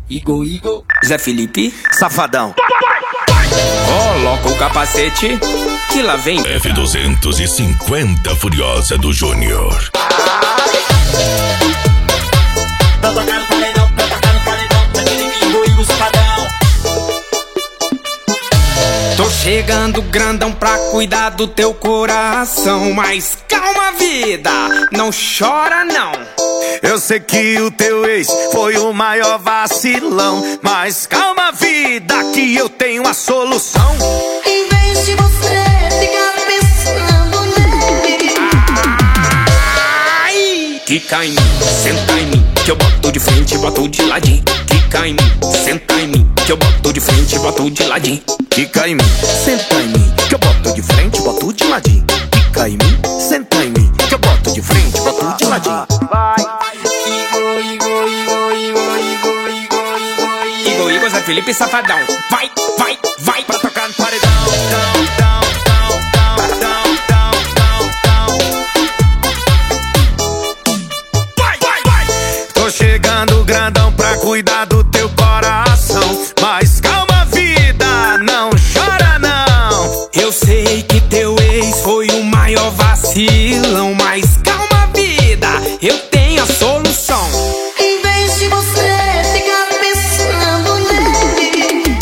Igor, Zé Felipe, Safadão. Coloca o capacete, que lá vem F250 Furiosa do Júnior. Pra tocar no paredão, Zé Felipe, Igor, Safadão. Tô chegando grandão pra cuidar do teu coração. Mas calma, vida, não chora não. Eu sei que o teu ex foi o maior vacilão, mas calma, vida, que eu tenho a solução. Em vez de você ficar pensando nele, Ai! Quica em mim, senta em mim, que eu boto de frente e boto de ladinho. Quica em mim, senta em mim, que eu boto de frente e boto de ladinho. Quica em mim, senta em mim, que eu boto de frente, boto de ladinho. Quica em mim, senta em mim, que eu boto de frente, boto de ladinho. Igor, Zé Felipe, Safadão. Vai, Pra tocar no paredão, vai. Tô chegando grandão pra cuidar do teu coração, mas calma, vida, não chora não. Eu sei que teu ex foi o maior vacilão, mas calma, vida, eu tenho a solução. em vez de você ficar pensando nele,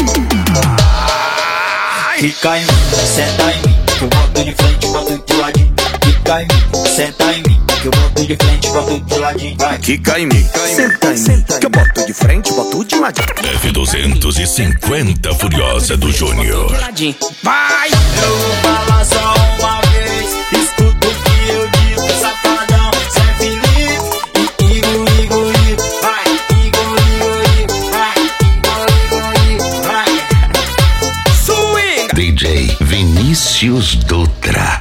Fica em mim, senta em mim, que eu boto de frente, boto de ladinho. Fica em mim, senta em mim, que eu boto de frente, boto de ladinho. Vai. Quica em mim, senta em mim, que eu boto de frente, boto de ladinho. F250 Furiosa do Júnior. Vai! Eu vou falar só uma vez, escuta o que eu digo, Safadão, Zé Felipe e Igor, vai, Igor, vai, Swing! DJ Vinícius Dutra.